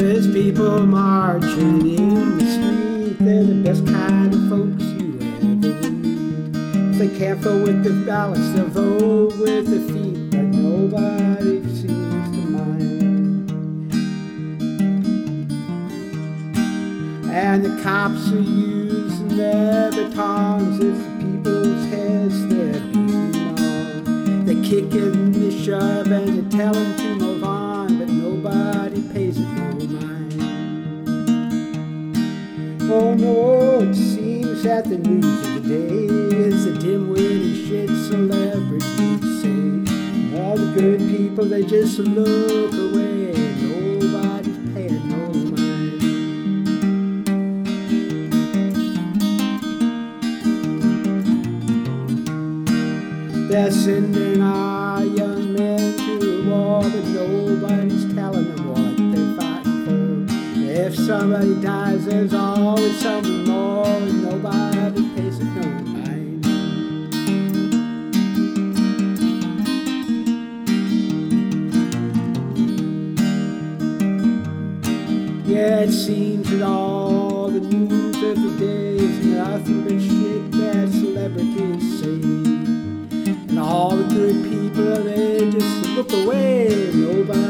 There's people marching in the street. They're the best kind of folks you ever meet. They can't vote with their ballots, they'll vote with their feet, but nobody seems to mind. And the cops are using their batons. It's the people's heads they're beating on. They kick and they shove and they tell them to move on, but nobody pays it no mind. Oh no, it seems that the news of the day is the dim-witted shit celebrities say. All the good people, they just look away. Nobody's paying no mind. They're sending our young men to war, but nobody's telling them what they're fighting for. If somebody dies, there's always someone more, and nobody pays it no mind. Yeah, it seems that all the news of the day is nothing but shit that celebrities say. And all the good people, they just look away. Nobody